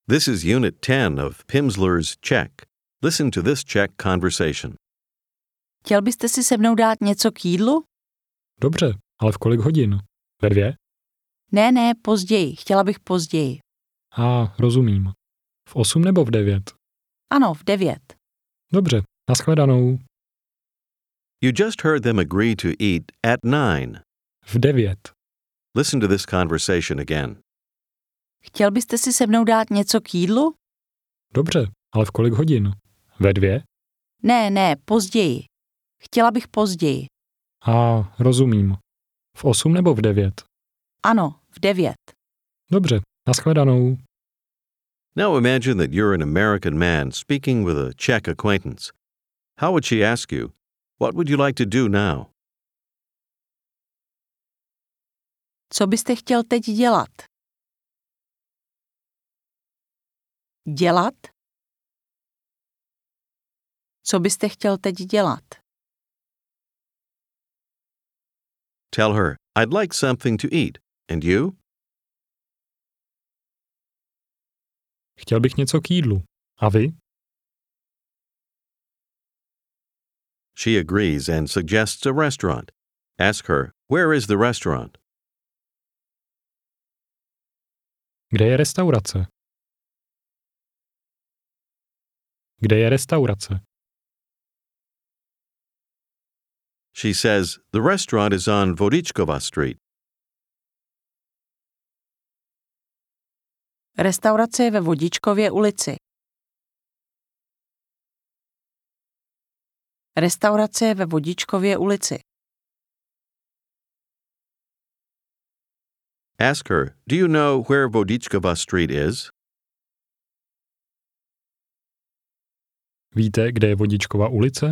This is Unit 10 of Pimsleur's Czech. Listen to this Czech conversation. Chtěl byste si se mnou dát něco k jídlu? Dobře, ale v kolik hodin? Ve 2? Ne, později. Chtěla bych později. Rozumím. V 8 nebo v 9? Ano, v 9. Dobře, nashledanou. You just heard them agree to eat at 9. V 9. Listen to this conversation again. Chtěl byste si se mnou dát něco k jídlu? Dobře, ale v kolik hodin? Ve 2? Ne, později. Chtěla bych později. Rozumím. V 8 nebo v 9? Ano, v 9. Dobře, nashledanou. Now imagine that you're an American man speaking with a Czech acquaintance. How would she ask you, "What would you like to do now?" Co byste chtěl teď dělat? Dělat? Co byste chtěl teď dělat? Tell her, "I'd like something to eat. And you?" Chtěl bych něco k jídlu. A vy? She agrees and suggests a restaurant. Ask her, "Where is the restaurant?" Kde je restaurace? Kde je restaurace? She says, "The restaurant is on Vodičkova Street." Restaurace je ve Vodičkově ulici. Restaurace je ve Vodičkově ulici. Ask her, "Do you know where Vodičkova Street is?" Víte, kde je Vodičkova ulice?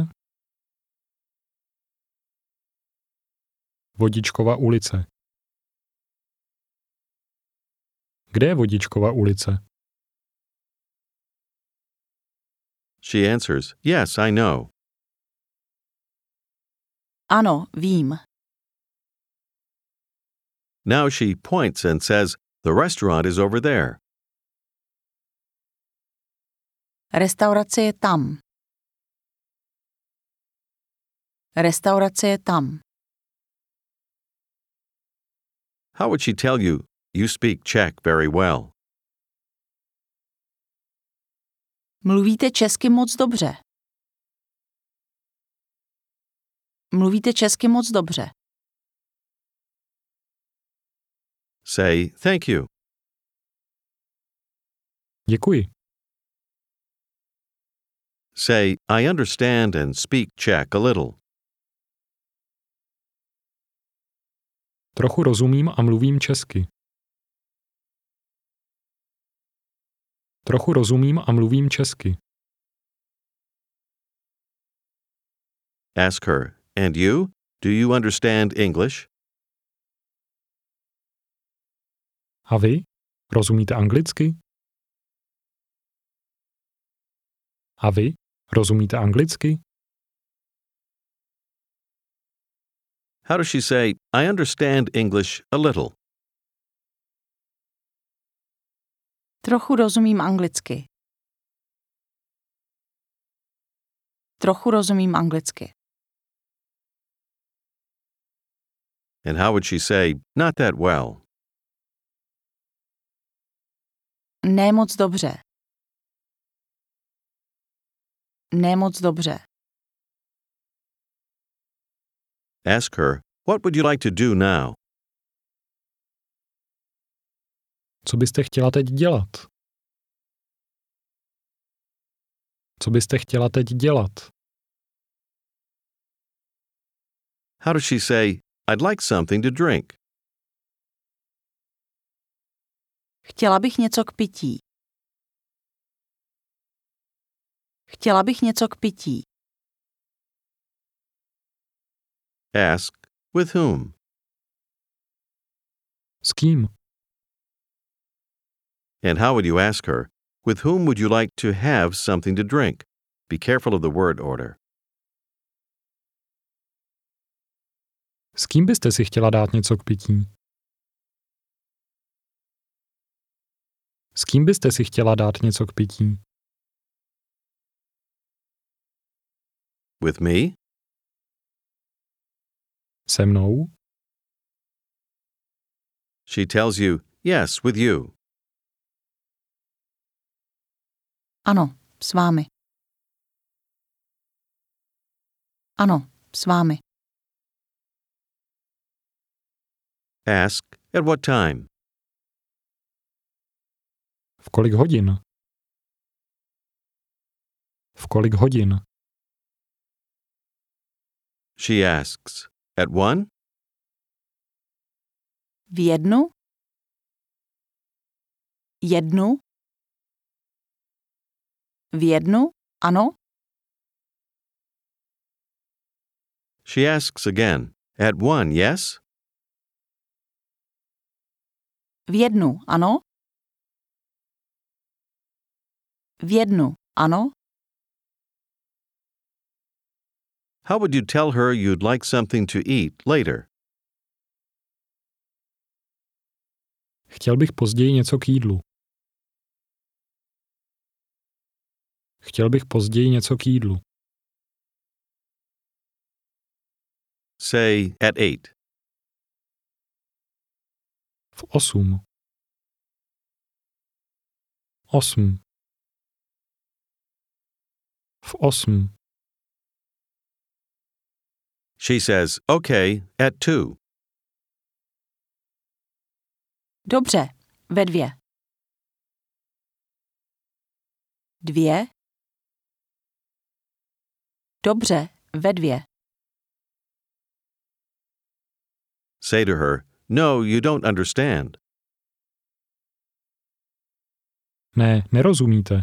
Vodičkova ulice. Kde je Vodičkova ulice? She answers, "Yes, I know." Ano, vím. Now she points and says, "The restaurant is over there." Restaurace je tam. Restaurace je tam. How would she tell you, "You speak Czech very well"? Mluvíte česky moc dobře. Mluvíte česky moc dobře. Say, "Thank you." Děkuji. Say, "I understand and speak Czech a little." Trochu rozumím a mluvím česky. Trochu rozumím a mluvím česky. Ask her, "And you? Do you understand English?" A vy? Rozumíte anglicky? A vy? Rozumíte anglicky? How does she say, "I understand English a little"? Trochu rozumím anglicky. Trochu rozumím anglicky. And how would she say, "Not that well"? Ne moc dobře. Ne moc dobře. Ask her, "What would you like to do now?" Co byste chtěla teď dělat? Co byste chtěla teď dělat? How does she say, "I'd like something to drink"? Chtěla bych něco k pití. Chtěla bych něco k pití. Ask, "With whom?" S kým? And how would you ask her, "With whom would you like to have something to drink?" Be careful of the word order. S kým byste si chtěla dát něco k pití? S kým byste si chtěla dát něco k pití? With me? Se mnou? She tells you, yes, with you. Ano, s vámi. Ano, s vámi. Ask, at what time? V kolik hodin? V kolik hodin? She asks, at 1? V jednu? Jednu? V jednu? Ano? She asks again, at 1, yes? V jednu, ano? V jednu, ano? How would you tell her you'd like something to eat later? Chtěl bych později něco k jídlu. Chtěl bych později něco k jídlu. Say, at 8. V 8. 8. V 8. She says, okay, at 2. Dobře, ve 2. 2. Dobře, ve 2. Say to her, no, you don't understand. Ne, nerozumíte.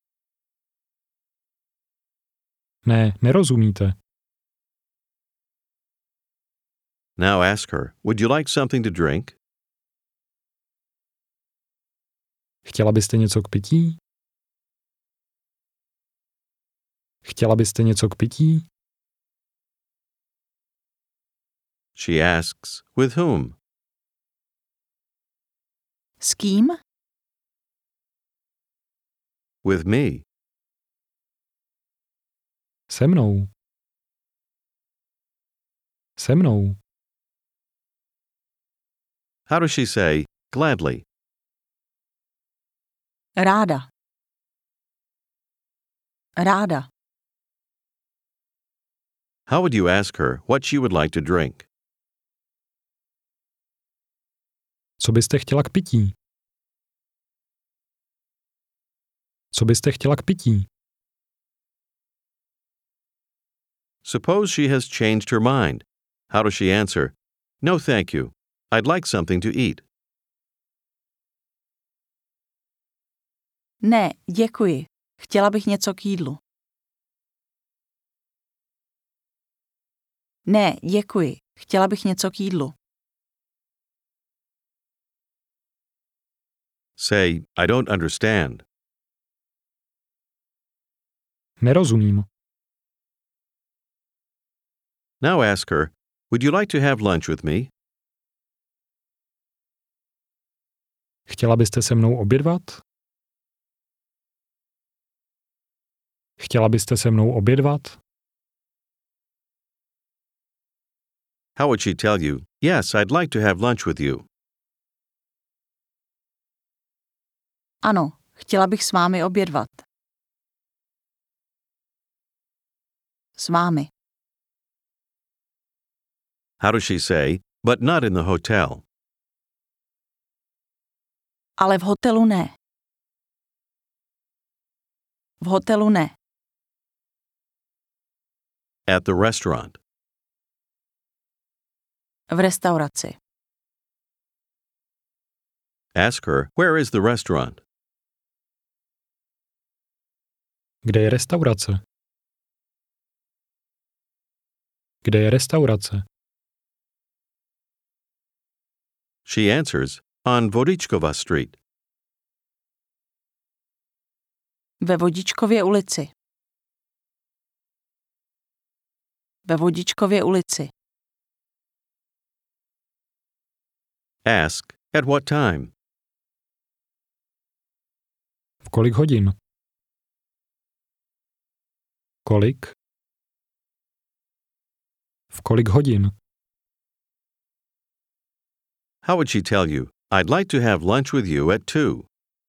Ne, nerozumíte. Now ask her, would you like something to drink? Chtěla byste něco k pití? Chtěla byste něco k pití? She asks, with whom? S kým? With me. Se mnou. Se mnou. How does she say, gladly? Ráda. Ráda. How would you ask her what she would like to drink? Co byste chtěla k pití? Co byste chtěla k pití? Suppose she has changed her mind. How does she answer, no, thank you. I'd like something to eat. Ne, děkuji. Chtěla bych něco k jídlu. Ne, děkuji. Chtěla bych něco k jídlu. Say, I don't understand. Nerozumím. Now ask her, would you like to have lunch with me? Chtěla byste se mnou obědvat? Chtěla byste se mnou obědvat? How would she tell you, yes, I'd like to have lunch with you? Ano, chtěla bych s vámi obědvat. S vámi. How does she say, but not in the hotel? Ale v hotelu ne. V hotelu ne. At the restaurant. V restauraci. Ask her, where is the restaurant? Kde je restaurace? Kde je restaurace? She answers, on Vodičkova Street. Ve Vodičkově ulici. Ve Vodičkově ulici. Ask, at what time? kolik hodin? Kolik? V kolik hodin? How would she tell you, I'd like to have lunch with you at 2?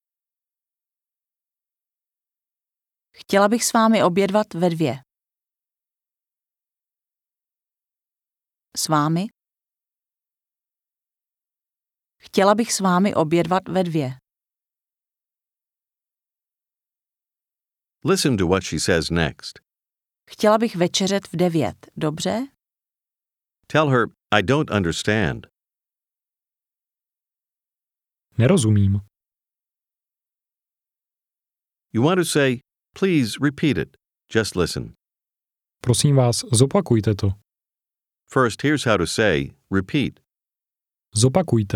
Chtěla bych s vámi obědvat ve 2. S vámi? Chtěla bych s vámi obědvat ve 2. Listen to what she says next. Chtěla bych večeřet v 9, dobře? Tell her, I don't understand. Nerozumím. You want to say, please repeat it. Just listen. Prosím vás, zopakujte to. First, here's how to say, repeat. Zopakujte.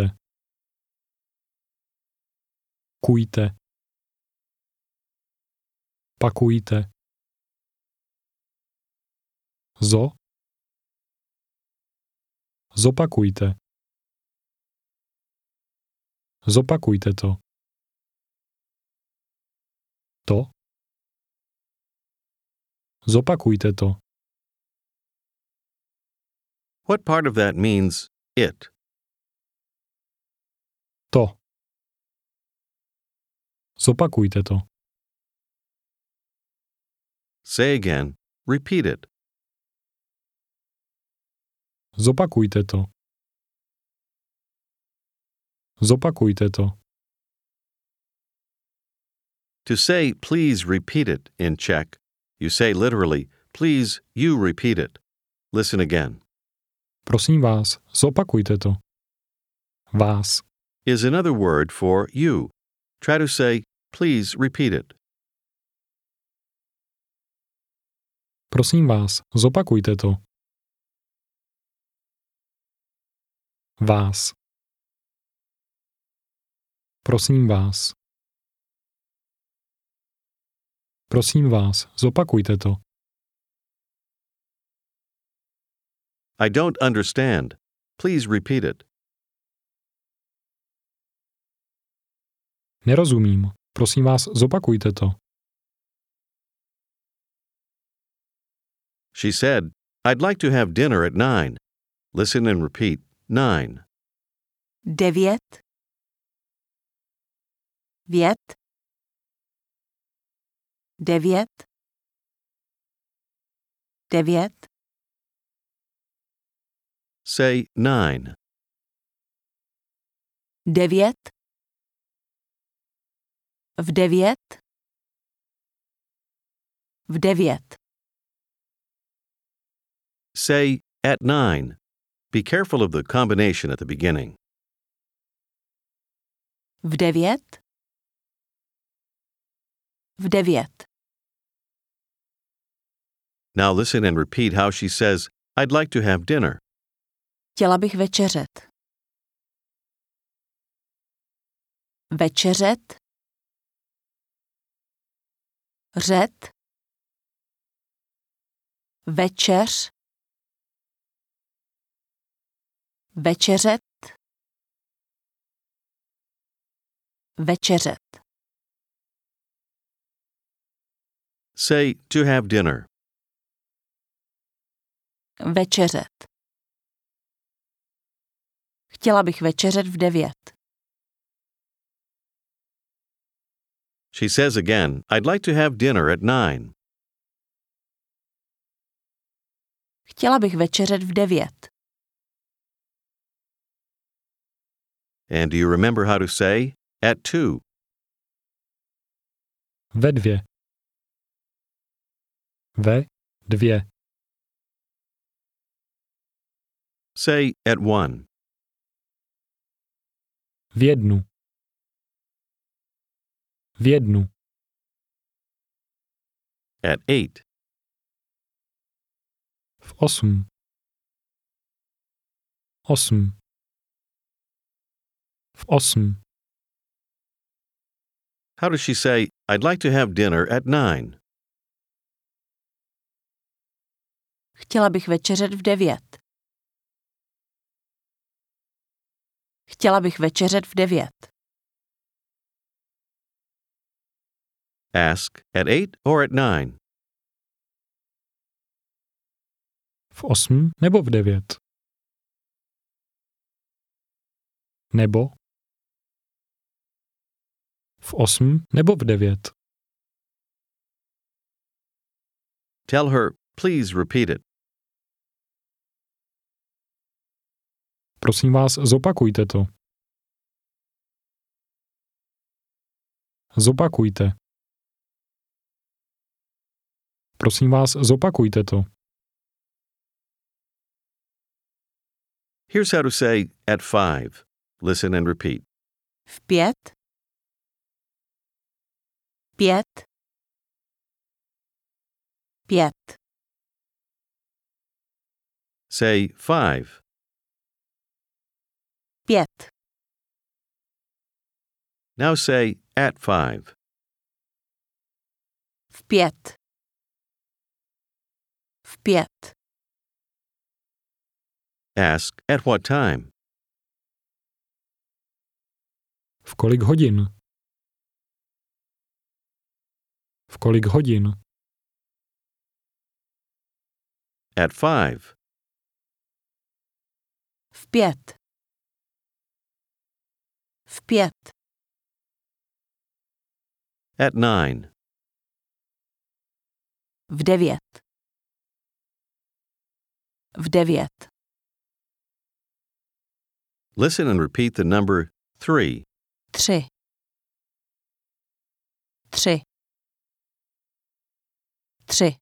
Kujte. Pakujte. Zopakujte. Zopakujte to. Zopakujte to. What part of that means it? To. Zopakujte to. Say again, repeat it. Zopakujte to. Zopakujte to. To say, please repeat it in Czech, you say literally, please you repeat it. Listen again. Prosím vás, zopakujte to. Vás. Is another word for you. Try to say, please repeat it. Prosím vás, zopakujte to. Vás. Prosím vás. Prosím vás, zopakujte to. I don't understand. Please repeat it. Nerozumím. Prosím vás, zopakujte to. She said, I'd like to have dinner at 9. Listen and repeat, 9. 9. 9. 9. 9. Say 9. 9. V 9. V 9. Say at 9. Be careful of the combination at the beginning. V 9. V 9. Now listen and repeat how she says, I'd like to have dinner. Chtěla bych večeřet. Večeřet. Řet. Večeř. Večeřet. Večeřet. Say to have dinner. Večeřet. Chtěla bych večeřet v 9. She says again, I'd like to have dinner at 9. Chtěla bych večeřet v 9. And do you remember how to say at 2? Ve 2. Ve 2. Say at 1. V 1. V 1. At 8. V 8. 8. V 8. How does she say, I'd like to have dinner at 9? Chtěla bych večeřet v 9. Chtěla bych večeřet v 9. Ask at 8 or at 9. V 8 nebo v 9? Nebo? V 8 nebo v 9? Tell her, please repeat it. Prosím vás, zopakujte to. Zopakujte. Prosím vás, zopakujte to. Here's how to say at 5. Listen and repeat. V 5. 5. 5. Say 5. 5. Now say at 5. V 5. V 5. Ask at what time. V kolik hodin? V kolik hodin? At 5. V 5. V 5. At 9. V 9. V 9. Listen and repeat the number 3. 3. 3. 3.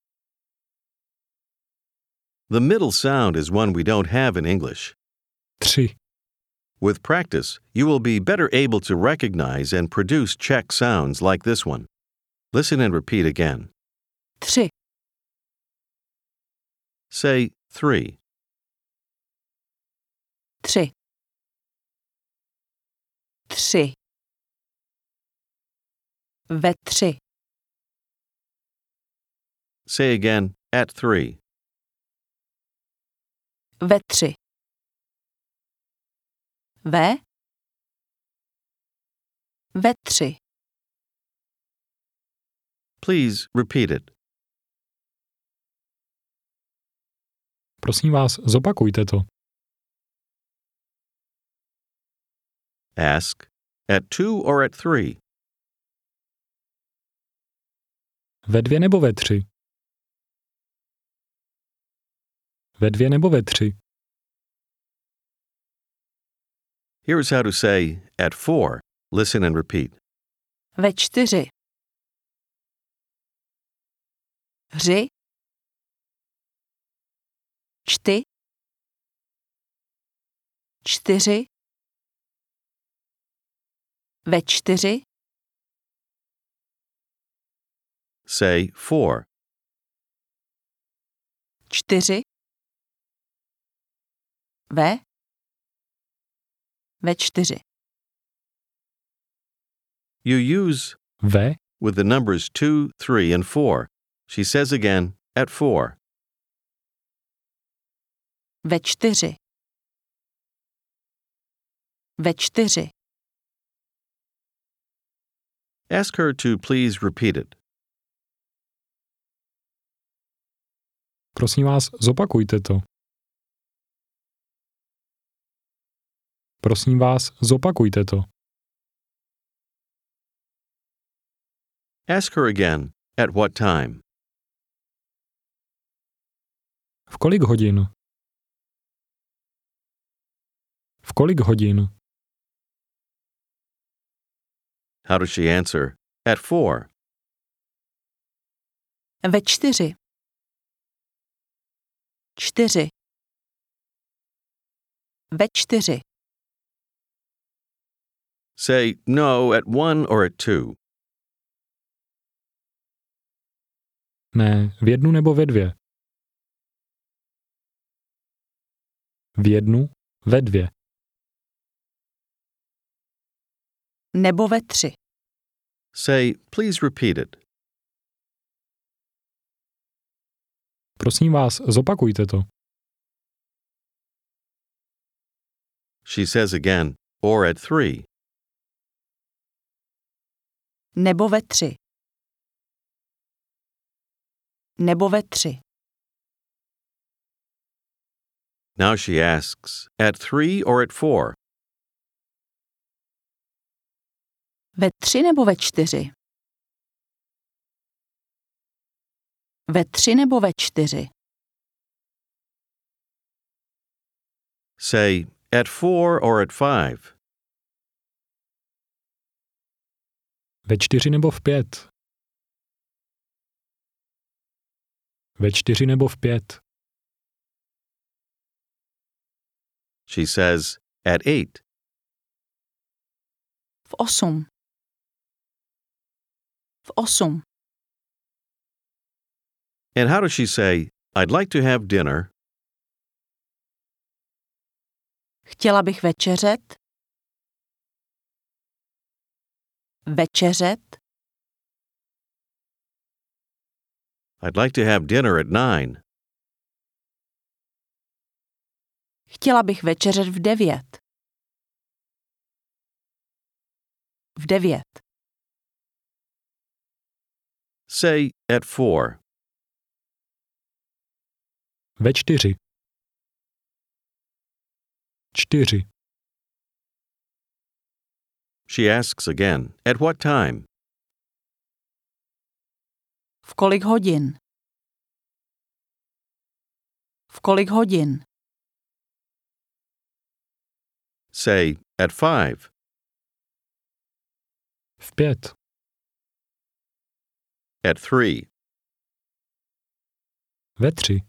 The middle sound is one we don't have in English. 3. With practice, you will be better able to recognize and produce Czech sounds like this one. Listen and repeat again. 3. Say 3. 3. 3. Ve 3. Say again at 3. Ve 3. Ve 3. Please repeat it. Prosím vás, zopakujte to. Ask at 2 or at 3. Ve 2 nebo ve 3? Ve 2 nebo ve 3? Here's how to say at 4. Listen and repeat. Ve 4. Hři. Čty. 4. Ve 4. Say 4. 4. Ve 4. You use Ve with the numbers 2, 3, and 4. She says again at 4. Ve 4. Ve 4. Ask her to please repeat it. Prosím vás, zopakujte to. Prosím vás, zopakujte to. Ask her again at what time. V kolik hodin? V kolik hodin? How does she answer? At 4. Ve 4. 4. Ve 4. Say no at 1 or at 2. Ne, v 1 nebo ve 2? V 1, ve 2. Nebo ve 3. Say, please repeat it. Prosím vás, zopakujte to. She says again, or at 3. Nebo ve 3. nebo ve 3? Now she asks, at 3 or at 4? Ve 3 nebo ve 4? Ve 3 nebo ve 4? Say, at 4 or at 5? Ve 4 nebo v 5? Ve 4 nebo v 5? She says, at 8. V 8. V 8. And how does she say, I'd like to have dinner? Chtěla bych večeřet. Večeřet. I'd like to have dinner at 9. Chtěla bych večeřet v 9. V 9. Say, at 4. Ve 4. 4. She asks again, at what time? V kolik hodin? V kolik hodin? Say, at 5. V 5. At 3. Ve 3.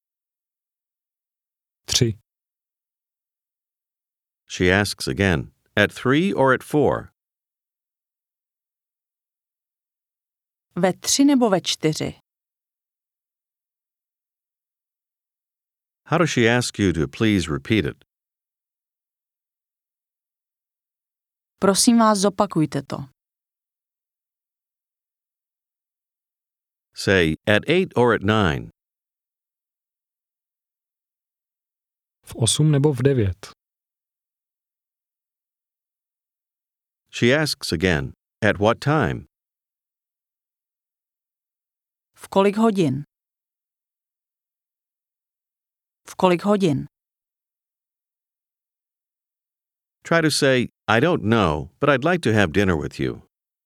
3. She asks again, at 3 or at 4? Ve 3 nebo ve 4? How does she ask you to please repeat it? Prosím vás, zopakujte to. Say, at 8 or at 9? V 8 nebo v 9? She asks again, at what time? V kolik hodin? V kolik hodin? Try to say, I don't know, but I'd like to have dinner with you.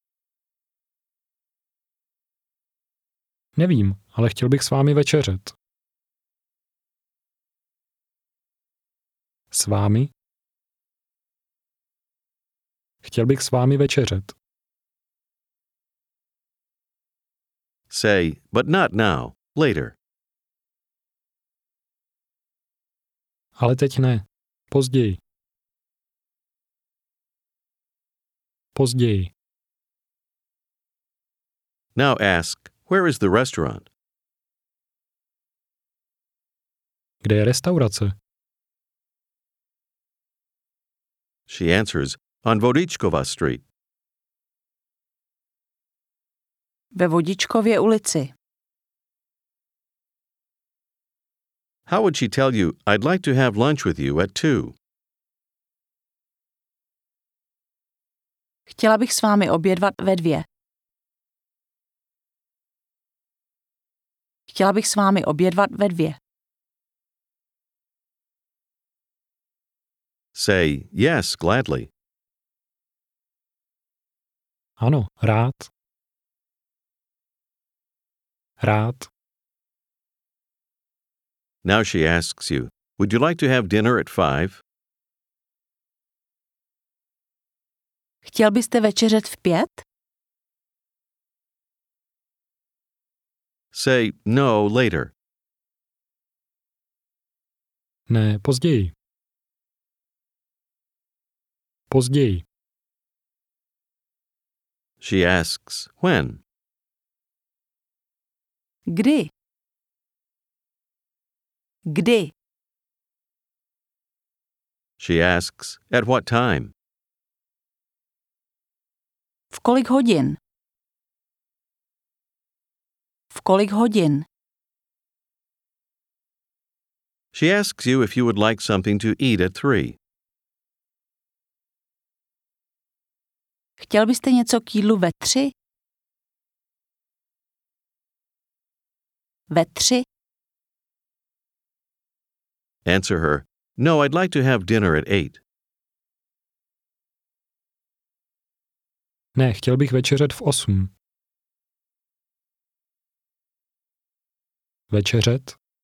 Nevím, ale chtěl bych s vámi večeřet. S vámi? Chtěl bych s vámi večeřet. Say, but not now, later. Ale teď ne. Později. Později. Now ask, where is the restaurant? Kde je restaurace? She answers, on Vodičkova Street. Ve Vodičkově ulici. How would she tell you, I'd like to have lunch with you at 2? Chtěla bych s vámi obědvat ve 2. Chtěla bych s vámi obědvat ve 2. Say, yes, gladly. Ano, rád. Rád. Now she asks you, would you like to have dinner at 5? Chtěl byste večeřet v 5? Say, no, later. Ne, později. Později. She asks, when? Kdy? Kdy? She asks, at what time? V kolik hodin? V kolik hodin? She asks you if you would like something to eat at 3. Chtěl byste něco k jídlu ve 3? Ve 3. Answer her, "No, I'd like to have dinner at 8. Ne, chtěl bych večeřet v 8. Večeřet.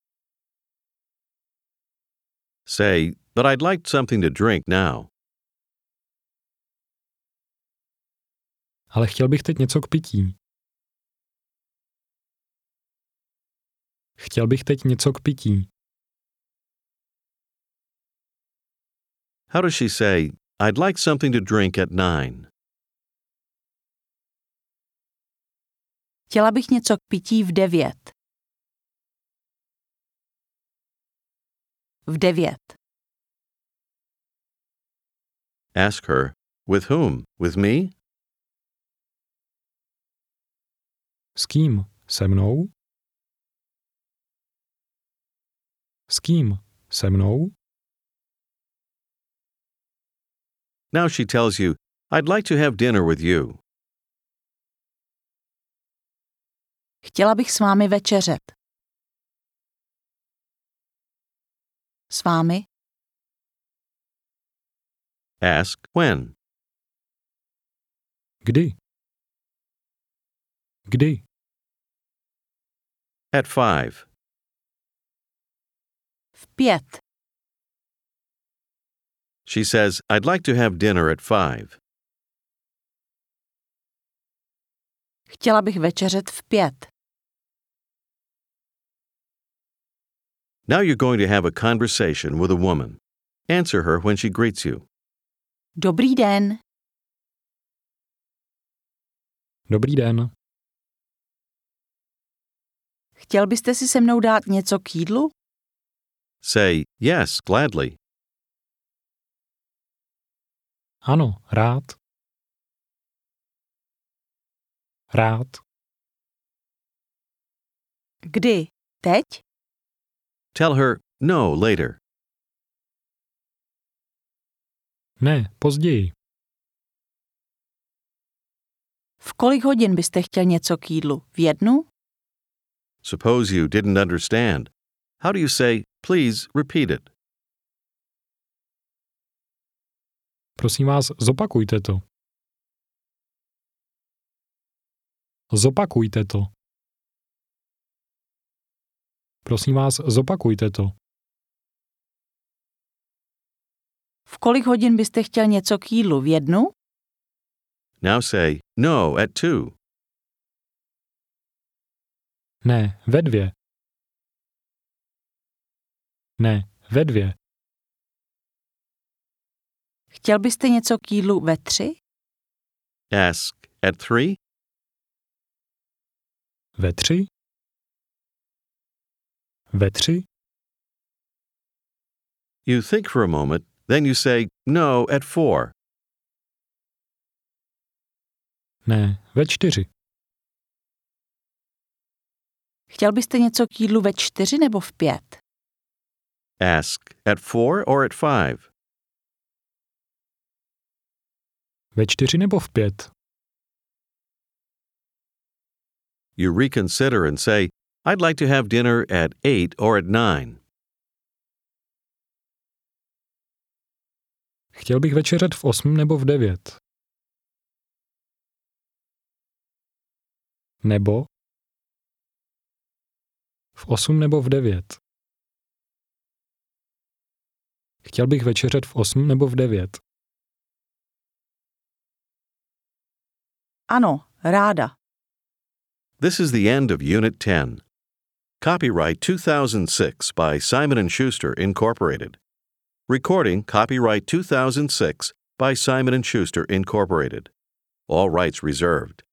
Say, "But I'd like something to drink now." Ale chtěl bych teď něco k pití. Chtěl bych teď něco k pití. How does she say, "I'd like something to drink at 9? Chtěla bych něco k pití v 9. V 9. Ask her, "With whom? With me?" S kým? Se mnou? S kým? Se mnou? Now she tells you, "I'd like to have dinner with you." Chtěla bych s vámi večeřet. S vámi? Ask when. Kdy? Kdy? At 5. V 5. She says, "I'd like to have dinner at 5. Chtěla bych večeřet v 5. Now you're going to have a conversation with a woman. Answer her when she greets you. Dobrý den. Dobrý den. Chtěl byste si se mnou dát něco k jídlu? Say, "Yes, gladly." Ano, rád. Rád. Kdy? Teď? Tell her, "No, later." Ne, později. V kolik hodin byste chtěl něco k jídlu? V 1? Suppose you didn't understand. How do you say, "Please repeat it"? Prosím vás, zopakujte to. Zopakujte to. Prosím vás, zopakujte to. V kolik hodin byste chtěl něco k jídlu? V 1? Now say, "No, at 2. Ne, ve 2. Ne, ve 2. Chtěl byste něco k jídlu ve 3? Ask, "At 3? Ve 3? Ve 3? You think for a moment, then you say, "No, at 4. Ne, ve 4. Chtěl byste něco k jídlu ve 4 nebo v 5? Ask, "At 4 or at 5? Ve 4 nebo v 5? You reconsider and say, "I'd like to have dinner at 8 or at 9. Chtěl bych večeřet v 8 nebo v 9. Nebo v 8 nebo v 9. Chtěl bych večeřet v 8 nebo v 9. Ano, ráda. This is the end of Unit 10. Copyright 2006 by Simon & Schuster, Incorporated. Recording copyright 2006 by Simon & Schuster, Incorporated. All rights reserved.